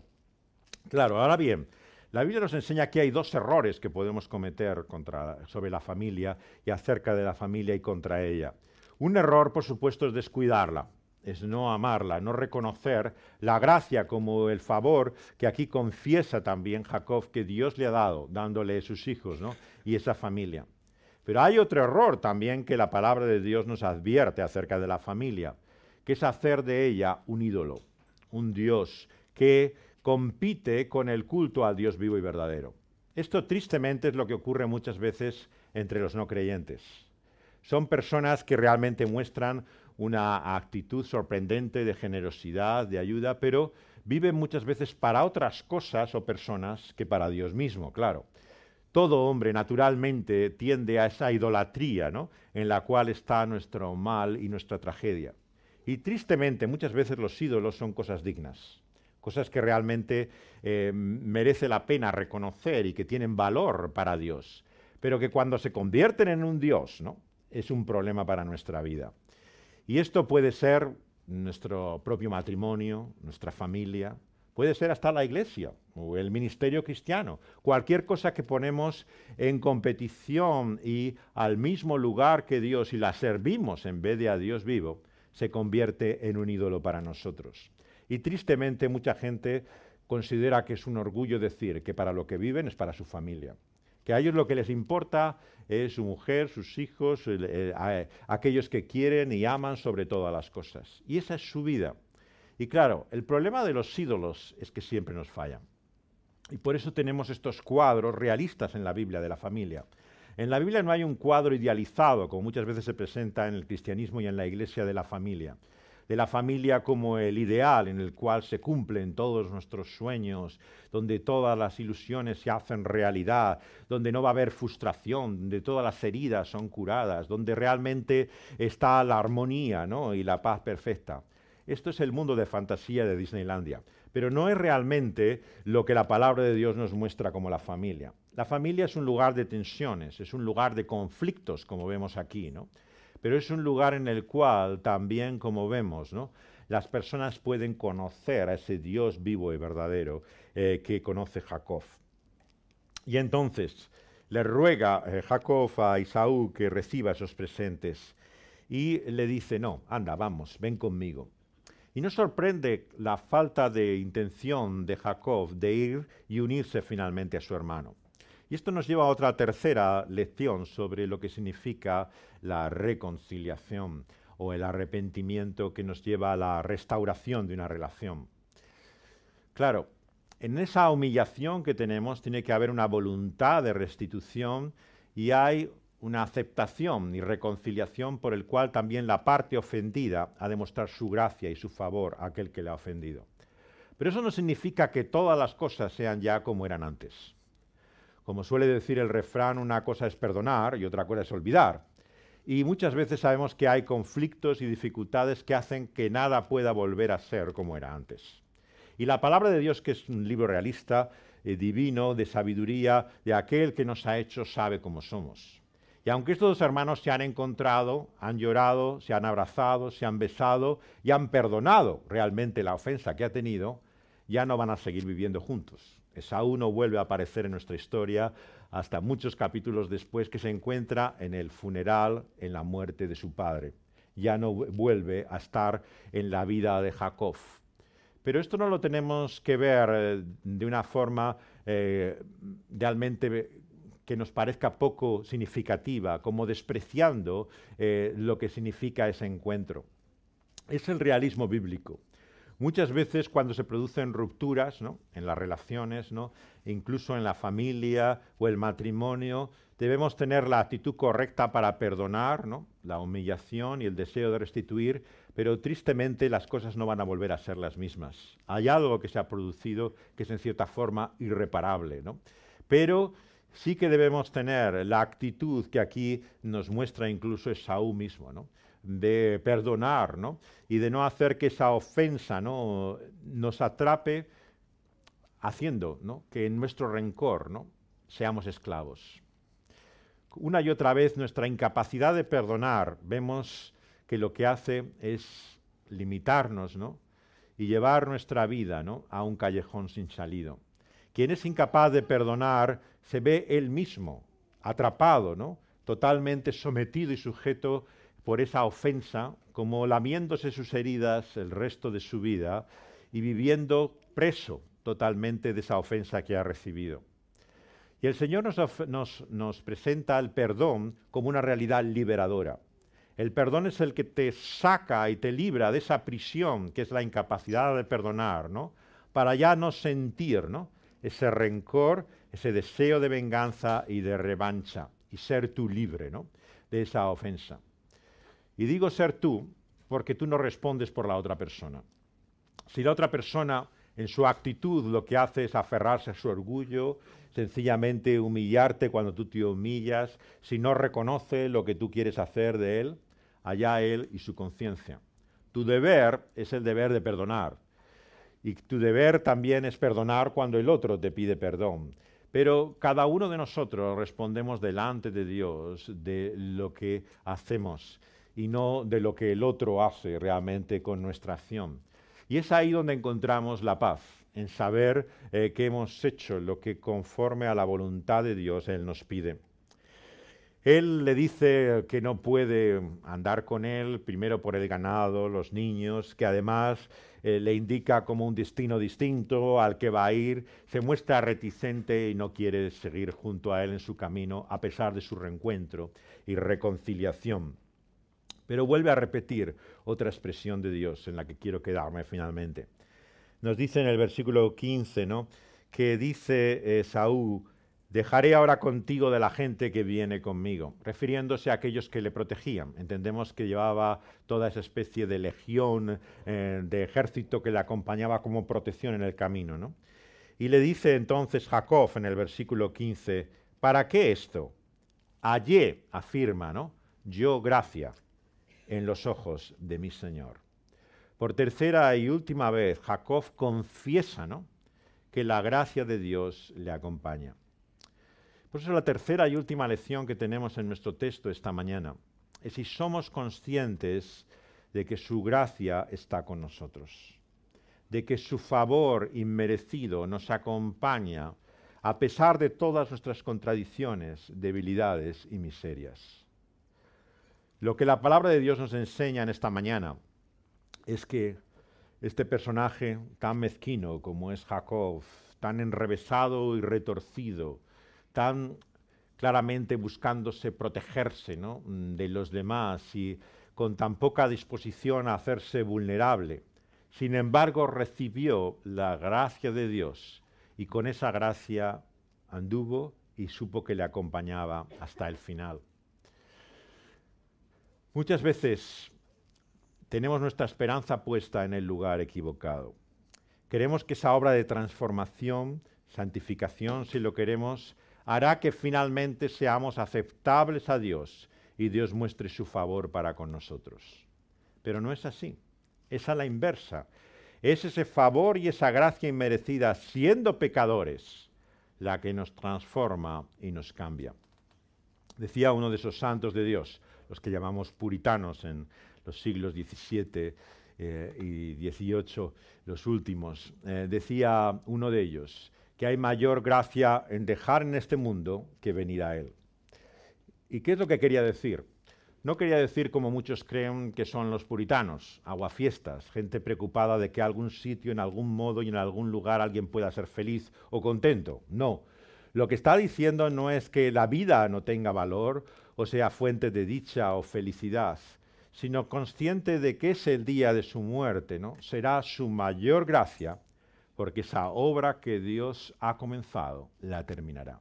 Claro, ahora bien, la Biblia nos enseña que hay dos errores que podemos cometer contra, sobre la familia y acerca de la familia y contra ella. Un error, por supuesto, es descuidarla, es no amarla, no reconocer la gracia como el favor que aquí confiesa también Jacob que Dios le ha dado, dándole sus hijos, ¿no? Y esa familia. Pero hay otro error también que la palabra de Dios nos advierte acerca de la familia, que es hacer de ella un ídolo, un Dios que compite con el culto al Dios vivo y verdadero. Esto tristemente es lo que ocurre muchas veces entre los no creyentes. Son personas que realmente muestran una actitud sorprendente de generosidad, de ayuda, pero viven muchas veces para otras cosas o personas que para Dios mismo, claro. Todo hombre naturalmente tiende a esa idolatría, ¿no? En la cual está nuestro mal y nuestra tragedia. Y tristemente muchas veces los ídolos son cosas dignas, cosas que realmente eh, merece la pena reconocer y que tienen valor para Dios, pero que cuando se convierten en un Dios, ¿no? Es un problema para nuestra vida. Y esto puede ser nuestro propio matrimonio, nuestra familia, puede ser hasta la iglesia o el ministerio cristiano. Cualquier cosa que ponemos en competición y al mismo lugar que Dios y la servimos en vez de a Dios vivo, se convierte en un ídolo para nosotros. Y tristemente mucha gente considera que es un orgullo decir que para lo que viven es para su familia. Que a ellos lo que les importa es su mujer, sus hijos, eh, eh, aquellos que quieren y aman sobre todas las cosas. Y esa es su vida. Y claro, el problema de los ídolos es que siempre nos fallan. Y por eso tenemos estos cuadros realistas en la Biblia de la familia. En la Biblia no hay un cuadro idealizado, como muchas veces se presenta en el cristianismo y en la iglesia de la familia. De la familia como el ideal en el cual se cumplen todos nuestros sueños, donde todas las ilusiones se hacen realidad, donde no va a haber frustración, donde todas las heridas son curadas, donde realmente está la armonía, ¿no? Y la paz perfecta. Esto es el mundo de fantasía de Disneylandia, pero no es realmente lo que la palabra de Dios nos muestra como la familia. La familia es un lugar de tensiones, es un lugar de conflictos, como vemos aquí, ¿no? Pero es un lugar en el cual también, como vemos, ¿no? Las personas pueden conocer a ese Dios vivo y verdadero eh, que conoce Jacob. Y entonces le ruega eh, Jacob a Esaú que reciba esos presentes y le dice, no, anda, vamos, ven conmigo. Y nos sorprende la falta de intención de Jacob de ir y unirse finalmente a su hermano. Y esto nos lleva a otra tercera lección sobre lo que significa la reconciliación o el arrepentimiento que nos lleva a la restauración de una relación. Claro, en esa humillación que tenemos tiene que haber una voluntad de restitución y hay una aceptación y reconciliación por el cual también la parte ofendida ha de mostrar su gracia y su favor a aquel que le ha ofendido. Pero eso no significa que todas las cosas sean ya como eran antes. Como suele decir el refrán, una cosa es perdonar y otra cosa es olvidar. Y muchas veces sabemos que hay conflictos y dificultades que hacen que nada pueda volver a ser como era antes. Y la palabra de Dios, que es un libro realista, eh, divino, de sabiduría, de aquel que nos ha hecho, sabe cómo somos. Y aunque estos dos hermanos se han encontrado, han llorado, se han abrazado, se han besado y han perdonado realmente la ofensa que ha tenido, ya no van a seguir viviendo juntos. Esaú no vuelve a aparecer en nuestra historia hasta muchos capítulos después, que se encuentra en el funeral, en la muerte de su padre. Ya no vuelve a estar en la vida de Jacob. Pero esto no lo tenemos que ver eh, de una forma eh, realmente que nos parezca poco significativa, como despreciando eh, lo que significa ese encuentro. Es el realismo bíblico. Muchas veces cuando se producen rupturas, ¿no?, en las relaciones, ¿no?, incluso en la familia o el matrimonio, debemos tener la actitud correcta para perdonar, ¿no?, la humillación y el deseo de restituir, pero tristemente las cosas no van a volver a ser las mismas. Hay algo que se ha producido que es en cierta forma irreparable, ¿no? Pero sí que debemos tener la actitud que aquí nos muestra incluso Esaú mismo, ¿no?, de perdonar, ¿no?, y de no hacer que esa ofensa, ¿no?, nos atrape haciendo, ¿no?, que en nuestro rencor, ¿no?, seamos esclavos. Una y otra vez nuestra incapacidad de perdonar vemos que lo que hace es limitarnos, ¿no?, y llevar nuestra vida, ¿no?, a un callejón sin salida. Quien es incapaz de perdonar se ve él mismo atrapado, ¿no?, totalmente sometido y sujeto por esa ofensa, como lamiéndose sus heridas el resto de su vida y viviendo preso totalmente de esa ofensa que ha recibido. Y el Señor nos, nos, nos presenta el perdón como una realidad liberadora. El perdón es el que te saca y te libra de esa prisión que es la incapacidad de perdonar, ¿no?, para ya no sentir, ¿no?, ese rencor, ese deseo de venganza y de revancha, y ser tú libre, ¿no?, de esa ofensa. Y digo ser tú porque tú no respondes por la otra persona. Si la otra persona en su actitud lo que hace es aferrarse a su orgullo, sencillamente humillarte cuando tú te humillas, si no reconoce lo que tú quieres hacer de él, allá él y su conciencia. Tu deber es el deber de perdonar. Y tu deber también es perdonar cuando el otro te pide perdón. Pero cada uno de nosotros respondemos delante de Dios de lo que hacemos y no de lo que el otro hace realmente con nuestra acción. Y es ahí donde encontramos la paz, en saber eh, que hemos hecho lo que conforme a la voluntad de Dios Él nos pide. Él le dice que no puede andar con él, primero por el ganado, los niños, que además eh, le indica como un destino distinto al que va a ir, se muestra reticente y no quiere seguir junto a él en su camino, a pesar de su reencuentro y reconciliación. Pero vuelve a repetir otra expresión de Dios en la que quiero quedarme finalmente. Nos dice en el versículo quince, ¿no?, que dice Esaú: dejaré ahora contigo de la gente que viene conmigo, refiriéndose a aquellos que le protegían. Entendemos que llevaba toda esa especie de legión, eh, de ejército que le acompañaba como protección en el camino, ¿no? Y le dice entonces Jacob en el versículo quince, ¿para qué esto? Hallé, afirma, ¿no?, yo gracia en los ojos de mi Señor. Por tercera y última vez, Jacob confiesa, ¿no?, que la gracia de Dios le acompaña. Por eso la tercera y última lección que tenemos en nuestro texto esta mañana es si somos conscientes de que su gracia está con nosotros, de que su favor inmerecido nos acompaña a pesar de todas nuestras contradicciones, debilidades y miserias. Lo que la palabra de Dios nos enseña en esta mañana es que este personaje tan mezquino como es Jacob, tan enrevesado y retorcido, tan claramente buscándose protegerse, ¿no?, de los demás y con tan poca disposición a hacerse vulnerable, sin embargo recibió la gracia de Dios y con esa gracia anduvo y supo que le acompañaba hasta el final. Muchas veces tenemos nuestra esperanza puesta en el lugar equivocado. Queremos que esa obra de transformación, santificación, si lo queremos, hará que finalmente seamos aceptables a Dios y Dios muestre su favor para con nosotros. Pero no es así, es a la inversa. Es ese favor y esa gracia inmerecida, siendo pecadores, la que nos transforma y nos cambia. Decía uno de esos santos de Dios, los que llamamos puritanos en los siglos diecisiete eh, y dieciocho, los últimos, eh, decía uno de ellos, que hay mayor gracia en dejar en este mundo que venir a Él. ¿Y qué es lo que quería decir? No quería decir, como muchos creen, que son los puritanos, aguafiestas, gente preocupada de que algún sitio, en algún modo y en algún lugar alguien pueda ser feliz o contento. No. Lo que está diciendo no es que la vida no tenga valor o sea fuente de dicha o felicidad, sino consciente de que es el día de su muerte, ¿no? Será su mayor gracia, porque esa obra que Dios ha comenzado la terminará.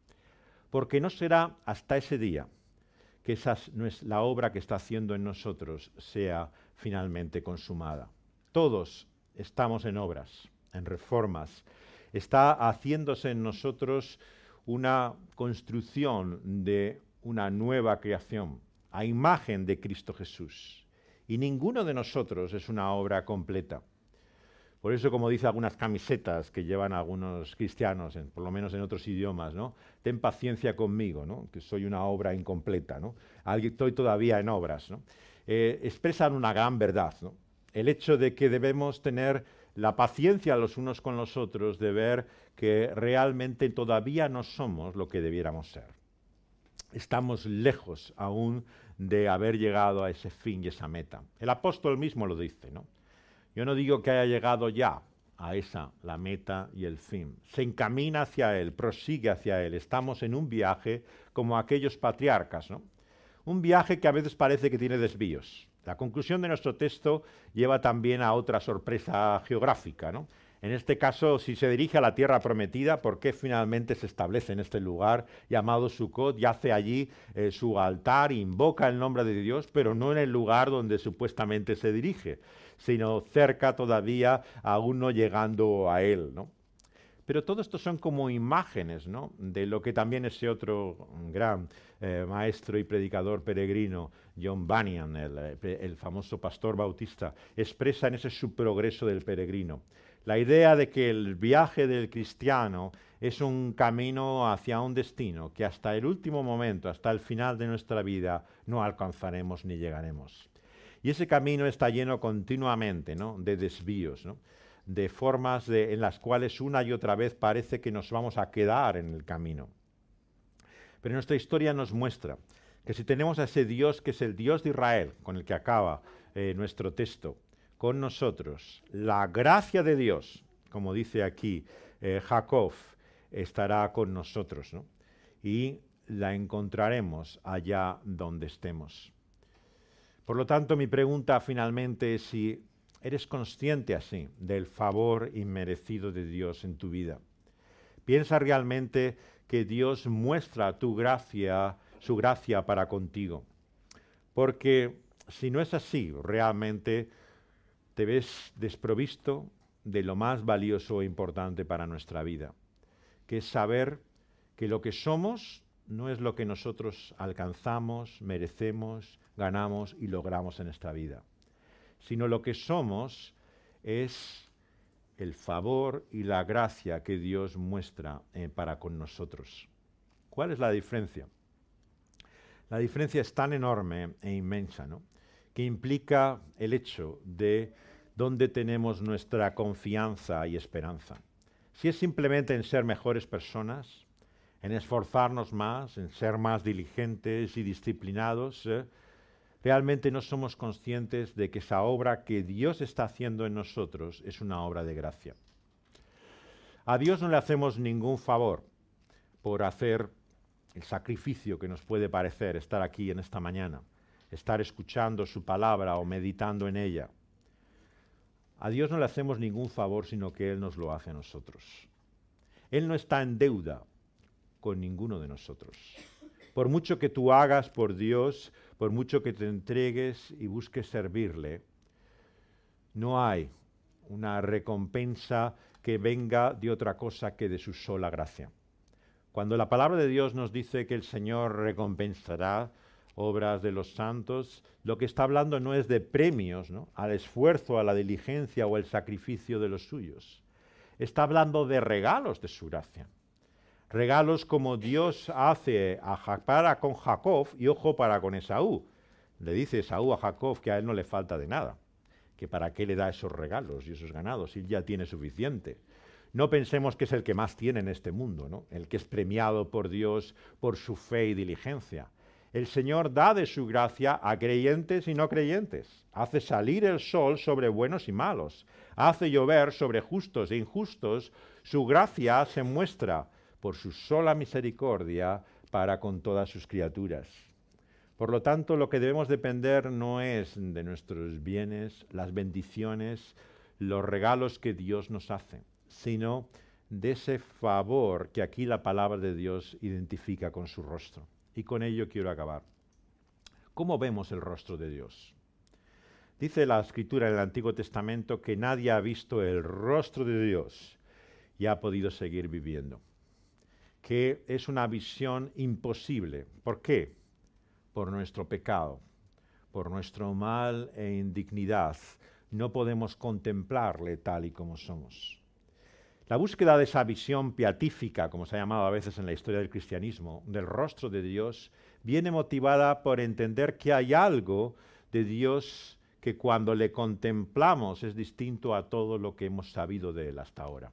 Porque no será hasta ese día que esa no es la obra que está haciendo en nosotros sea finalmente consumada. Todos estamos en obras, en reformas. Está haciéndose en nosotros una construcción de una nueva creación, a imagen de Cristo Jesús. Y ninguno de nosotros es una obra completa. Por eso, como dice algunas camisetas que llevan algunos cristianos, en, por lo menos en otros idiomas, ¿no? Ten paciencia conmigo, ¿no? Que soy una obra incompleta, ¿no? Estoy todavía en obras, ¿no? Eh, expresan una gran verdad, ¿no? El hecho de que debemos tener la paciencia los unos con los otros de ver que realmente todavía no somos lo que debiéramos ser. Estamos lejos aún de haber llegado a ese fin y esa meta. El apóstol mismo lo dice, ¿no? Yo no digo que haya llegado ya a esa, la meta y el fin. Se encamina hacia él, prosigue hacia él. Estamos en un viaje como aquellos patriarcas, ¿no? Un viaje que a veces parece que tiene desvíos. La conclusión de nuestro texto lleva también a otra sorpresa geográfica, ¿no? En este caso, si se dirige a la tierra prometida, ¿por qué finalmente se establece en este lugar llamado Sucot y hace allí eh, su altar, invoca el nombre de Dios, pero no en el lugar donde supuestamente se dirige, sino cerca todavía, aún no llegando a él, ¿no? Pero todo esto son como imágenes, ¿no?, de lo que también ese otro gran eh, maestro y predicador peregrino, John Bunyan, el, el famoso pastor bautista, expresa en ese su progreso del peregrino. La idea de que el viaje del cristiano es un camino hacia un destino que hasta el último momento, hasta el final de nuestra vida, no alcanzaremos ni llegaremos. Y ese camino está lleno continuamente, ¿no?, de desvíos, ¿no?, de formas de, en las cuales una y otra vez parece que nos vamos a quedar en el camino. Pero nuestra historia nos muestra que si tenemos a ese Dios que es el Dios de Israel, con el que acaba eh, nuestro texto, con nosotros, la gracia de Dios, como dice aquí eh, Jacob, estará con nosotros, ¿no?, y la encontraremos allá donde estemos. Por lo tanto, mi pregunta finalmente es si eres consciente así del favor inmerecido de Dios en tu vida. Piensa realmente que Dios muestra tu gracia, su gracia para contigo. Porque si no es así, realmente te ves desprovisto de lo más valioso e importante para nuestra vida, que es saber que lo que somos no es lo que nosotros alcanzamos, merecemos, ganamos y logramos en esta vida, sino lo que somos es el favor y la gracia que Dios muestra eh, para con nosotros. ¿Cuál es la diferencia? La diferencia es tan enorme e inmensa, ¿no?, que implica el hecho de dónde tenemos nuestra confianza y esperanza. Si es simplemente en ser mejores personas, en esforzarnos más, en ser más diligentes y disciplinados, ¿eh? realmente no somos conscientes de que esa obra que Dios está haciendo en nosotros es una obra de gracia. A Dios no le hacemos ningún favor por hacer el sacrificio que nos puede parecer estar aquí en esta mañana, estar escuchando su palabra o meditando en ella. A Dios no le hacemos ningún favor, sino que Él nos lo hace a nosotros. Él no está en deuda con ninguno de nosotros. Por mucho que tú hagas por Dios, por mucho que te entregues y busques servirle, no hay una recompensa que venga de otra cosa que de su sola gracia. Cuando la palabra de Dios nos dice que el Señor recompensará obras de los santos, lo que está hablando no es de premios, ¿no?, al esfuerzo, a la diligencia o el sacrificio de los suyos. Está hablando de regalos de su gracia. Regalos como Dios hace a, para con Jacob y ojo para con Esaú. Le dice Esaú a Jacob que a él no le falta de nada, que para qué le da esos regalos y esos ganados, si él ya tiene suficiente. No pensemos que es el que más tiene en este mundo, ¿no? El que es premiado por Dios por su fe y diligencia. El Señor da de su gracia a creyentes y no creyentes. Hace salir el sol sobre buenos y malos. Hace llover sobre justos e injustos. Su gracia se muestra por su sola misericordia para con todas sus criaturas. Por lo tanto, lo que debemos depender no es de nuestros bienes, las bendiciones, los regalos que Dios nos hace, sino de ese favor que aquí la palabra de Dios identifica con su rostro. Y con ello quiero acabar. ¿Cómo vemos el rostro de Dios? Dice la Escritura en el Antiguo Testamento que nadie ha visto el rostro de Dios y ha podido seguir viviendo. Que es una visión imposible. ¿Por qué? Por nuestro pecado, por nuestro mal e indignidad. No podemos contemplarle tal y como somos. La búsqueda de esa visión beatífica, como se ha llamado a veces en la historia del cristianismo, del rostro de Dios, viene motivada por entender que hay algo de Dios que cuando le contemplamos es distinto a todo lo que hemos sabido de Él hasta ahora.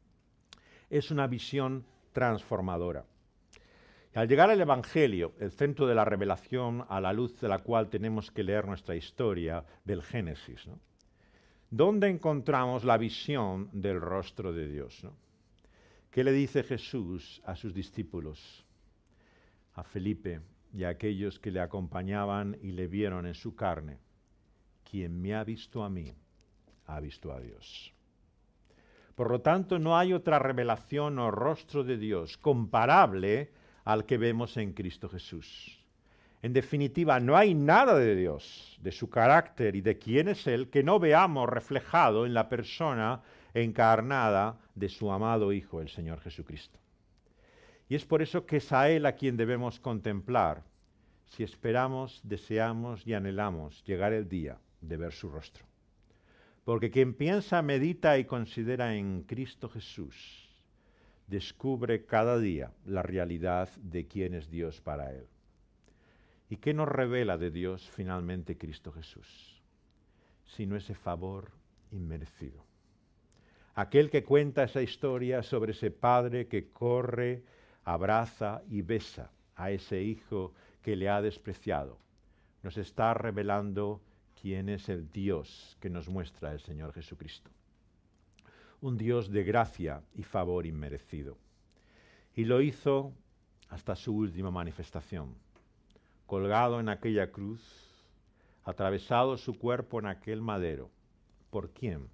Es una visión transformadora. Al llegar al Evangelio, el centro de la revelación a la luz de la cual tenemos que leer nuestra historia del Génesis, ¿no? ¿Dónde encontramos la visión del rostro de Dios, ¿no? ¿Qué le dice Jesús a sus discípulos, a Felipe y a aquellos que le acompañaban y le vieron en su carne? Quien me ha visto a mí, ha visto a Dios. Por lo tanto, no hay otra revelación o rostro de Dios comparable al que vemos en Cristo Jesús. En definitiva, no hay nada de Dios, de su carácter y de quién es Él, que no veamos reflejado en la persona encarnada de su amado Hijo, el Señor Jesucristo. Y es por eso que es a Él a quien debemos contemplar, si esperamos, deseamos y anhelamos llegar el día de ver su rostro. Porque quien piensa, medita y considera en Cristo Jesús, descubre cada día la realidad de quién es Dios para él. ¿Y qué nos revela de Dios finalmente Cristo Jesús? Sino ese favor inmerecido. Aquel que cuenta esa historia sobre ese padre que corre, abraza y besa a ese hijo que le ha despreciado, nos está revelando quién es el Dios que nos muestra el Señor Jesucristo. Un Dios de gracia y favor inmerecido. Y lo hizo hasta su última manifestación, colgado en aquella cruz, atravesado su cuerpo en aquel madero. ¿Por quién?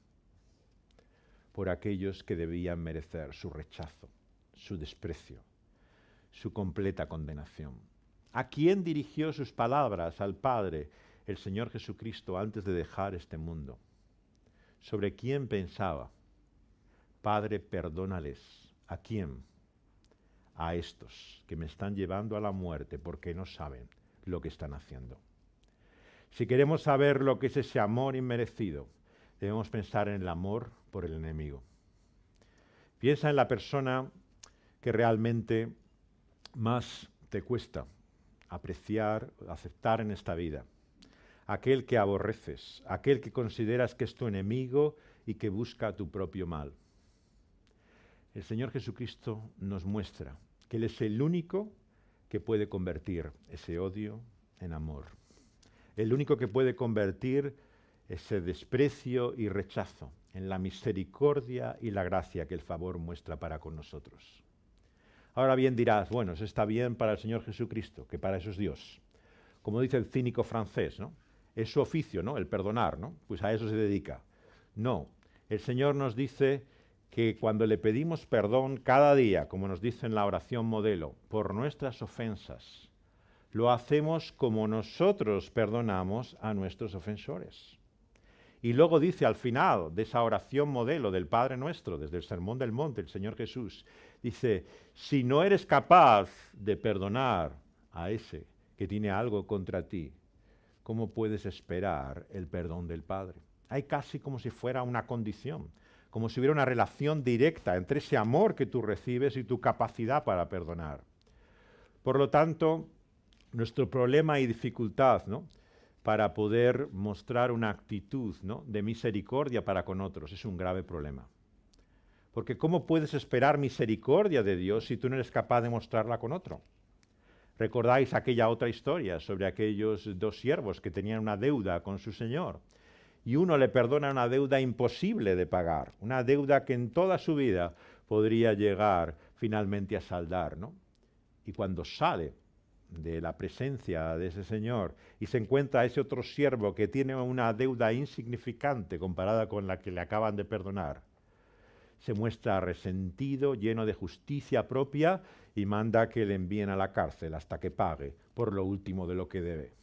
Por aquellos que debían merecer su rechazo, su desprecio, su completa condenación. ¿A quién dirigió sus palabras al Padre, el Señor Jesucristo, antes de dejar este mundo? ¿Sobre quién pensaba? Padre, perdónales. ¿A quién? A estos que me están llevando a la muerte porque no saben lo que están haciendo. Si queremos saber lo que es ese amor inmerecido, debemos pensar en el amor por el enemigo. Piensa en la persona que realmente más te cuesta apreciar, aceptar en esta vida. Aquel que aborreces, aquel que consideras que es tu enemigo y que busca tu propio mal. El Señor Jesucristo nos muestra que Él es el único que puede convertir ese odio en amor. El único que puede convertir ese desprecio y rechazo en la misericordia y la gracia que el favor muestra para con nosotros. Ahora bien dirás, bueno, eso está bien para el Señor Jesucristo, que para eso es Dios. Como dice el cínico francés, ¿no? Es su oficio, ¿no? El perdonar, ¿no? Pues a eso se dedica. No, el Señor nos dice que cuando le pedimos perdón cada día, como nos dice en la oración modelo, por nuestras ofensas, lo hacemos como nosotros perdonamos a nuestros ofensores. Y luego dice al final de esa oración modelo del Padre Nuestro, desde el Sermón del Monte, el Señor Jesús, dice, si no eres capaz de perdonar a ese que tiene algo contra ti, ¿cómo puedes esperar el perdón del Padre? Hay casi como si fuera una condición, como si hubiera una relación directa entre ese amor que tú recibes y tu capacidad para perdonar. Por lo tanto, nuestro problema y dificultad, ¿no?, para poder mostrar una actitud, ¿no?, de misericordia para con otros es un grave problema. Porque ¿cómo puedes esperar misericordia de Dios si tú no eres capaz de mostrarla con otro? ¿Recordáis aquella otra historia sobre aquellos dos siervos que tenían una deuda con su señor? Y uno le perdona una deuda imposible de pagar, una deuda que en toda su vida podría llegar finalmente a saldar, ¿no? Y cuando sale de la presencia de ese señor y se encuentra a ese otro siervo que tiene una deuda insignificante comparada con la que le acaban de perdonar, se muestra resentido, lleno de justicia propia y manda que le envíen a la cárcel hasta que pague por lo último de lo que debe.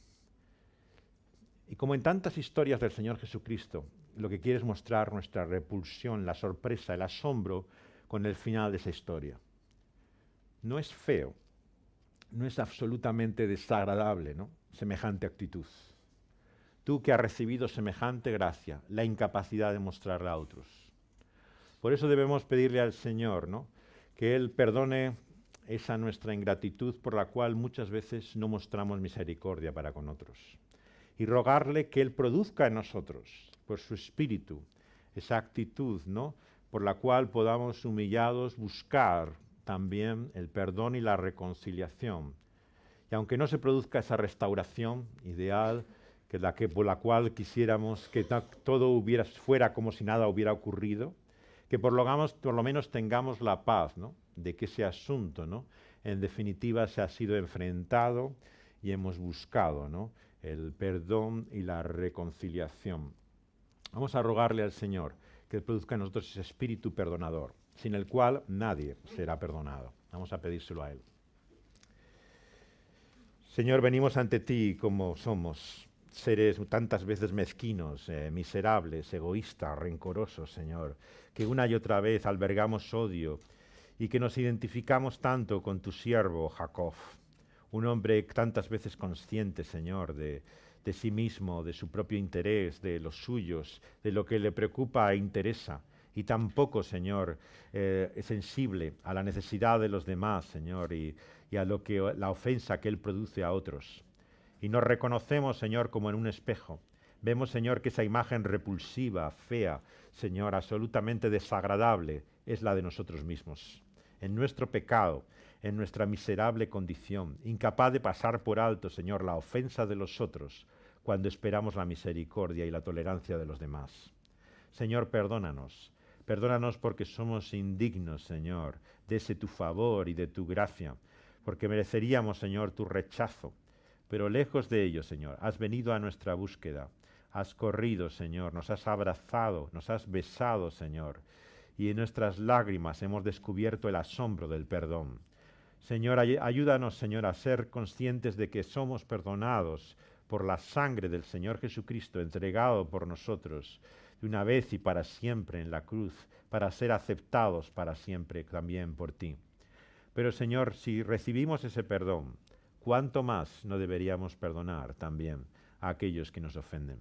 Y como en tantas historias del Señor Jesucristo, lo que quiere es mostrar nuestra repulsión, la sorpresa, el asombro con el final de esa historia. No es feo, no es absolutamente desagradable, ¿no?, semejante actitud. Tú que has recibido semejante gracia, la incapacidad de mostrarla a otros. Por eso debemos pedirle al Señor, ¿no?, que Él perdone esa nuestra ingratitud por la cual muchas veces no mostramos misericordia para con otros. Y rogarle que Él produzca en nosotros, por su Espíritu, esa actitud, ¿no?, por la cual podamos humillados buscar también el perdón y la reconciliación. Y aunque no se produzca esa restauración ideal, que la que, por la cual quisiéramos que todo hubiera, fuera como si nada hubiera ocurrido, que por lo, por lo menos tengamos la paz, ¿no?, de que ese asunto, ¿no?, en definitiva se ha sido enfrentado y hemos buscado, ¿no?, el perdón y la reconciliación. Vamos a rogarle al Señor que produzca en nosotros ese espíritu perdonador, sin el cual nadie será perdonado. Vamos a pedírselo a Él. Señor, venimos ante ti como somos, seres tantas veces mezquinos, eh, miserables, egoístas, rencorosos, Señor, que una y otra vez albergamos odio y que nos identificamos tanto con tu siervo Jacob, un hombre tantas veces consciente, Señor, de, de sí mismo, de su propio interés, de los suyos, de lo que le preocupa e interesa, y tampoco, Señor, eh, es sensible a la necesidad de los demás, Señor, y, y a lo que, la ofensa que Él produce a otros. Y nos reconocemos, Señor, como en un espejo. Vemos, Señor, que esa imagen repulsiva, fea, Señor, absolutamente desagradable, es la de nosotros mismos. En nuestro pecado, en nuestra miserable condición, incapaz de pasar por alto, Señor, la ofensa de los otros, cuando esperamos la misericordia y la tolerancia de los demás. Señor, perdónanos. Perdónanos porque somos indignos, Señor, de ese tu favor y de tu gracia, porque mereceríamos, Señor, tu rechazo. Pero lejos de ello, Señor, has venido a nuestra búsqueda, has corrido, Señor, nos has abrazado, nos has besado, Señor, y en nuestras lágrimas hemos descubierto el asombro del perdón. Señor, ay- ayúdanos, Señor, a ser conscientes de que somos perdonados por la sangre del Señor Jesucristo entregado por nosotros de una vez y para siempre en la cruz, para ser aceptados para siempre también por ti. Pero, Señor, si recibimos ese perdón, ¿cuánto más no deberíamos perdonar también a aquellos que nos ofenden?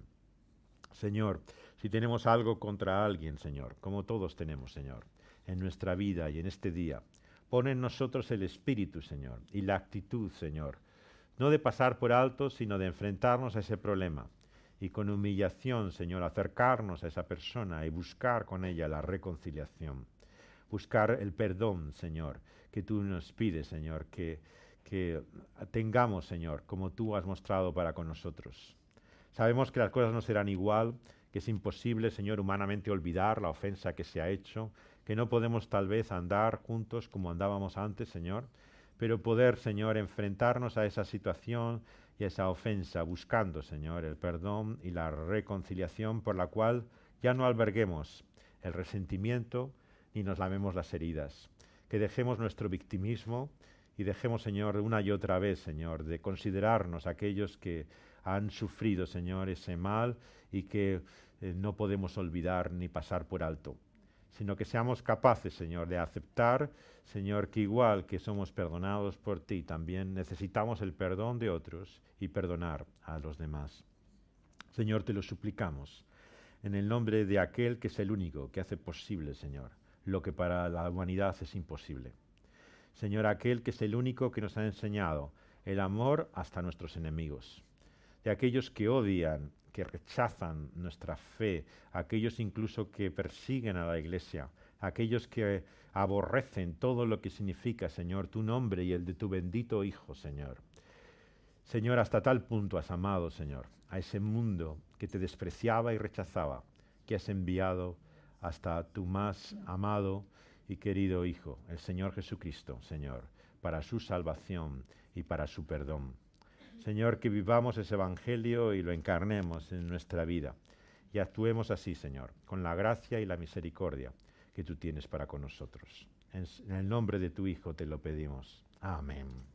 Señor, si tenemos algo contra alguien, Señor, como todos tenemos, Señor, en nuestra vida y en este día, pon en nosotros el espíritu, Señor, y la actitud, Señor, no de pasar por alto, sino de enfrentarnos a ese problema y con humillación, Señor, acercarnos a esa persona y buscar con ella la reconciliación. Buscar el perdón, Señor, que tú nos pides, Señor, que, que tengamos, Señor, como tú has mostrado para con nosotros. Sabemos que las cosas no serán igual, que es imposible, Señor, humanamente olvidar la ofensa que se ha hecho, que no podemos tal vez andar juntos como andábamos antes, Señor, pero poder, Señor, enfrentarnos a esa situación y a esa ofensa, buscando, Señor, el perdón y la reconciliación por la cual ya no alberguemos el resentimiento ni nos lavemos las heridas. Que dejemos nuestro victimismo y dejemos, Señor, una y otra vez, Señor, de considerarnos aquellos que han sufrido, Señor, ese mal y que eh, no podemos olvidar ni pasar por alto, sino que seamos capaces, Señor, de aceptar, Señor, que igual que somos perdonados por ti, también necesitamos el perdón de otros y perdonar a los demás. Señor, te lo suplicamos, en el nombre de aquel que es el único que hace posible, Señor, lo que para la humanidad es imposible. Señor, aquel que es el único que nos ha enseñado el amor hasta nuestros enemigos, de aquellos que odian, que rechazan nuestra fe, aquellos incluso que persiguen a la Iglesia, aquellos que aborrecen todo lo que significa, Señor, tu nombre y el de tu bendito Hijo, Señor. Señor, hasta tal punto has amado, Señor, a ese mundo que te despreciaba y rechazaba, que has enviado hasta tu más amado y querido Hijo, el Señor Jesucristo, Señor, para su salvación y para su perdón. Señor, que vivamos ese Evangelio y lo encarnemos en nuestra vida y actuemos así, Señor, con la gracia y la misericordia que tú tienes para con nosotros. En el nombre de tu Hijo te lo pedimos. Amén.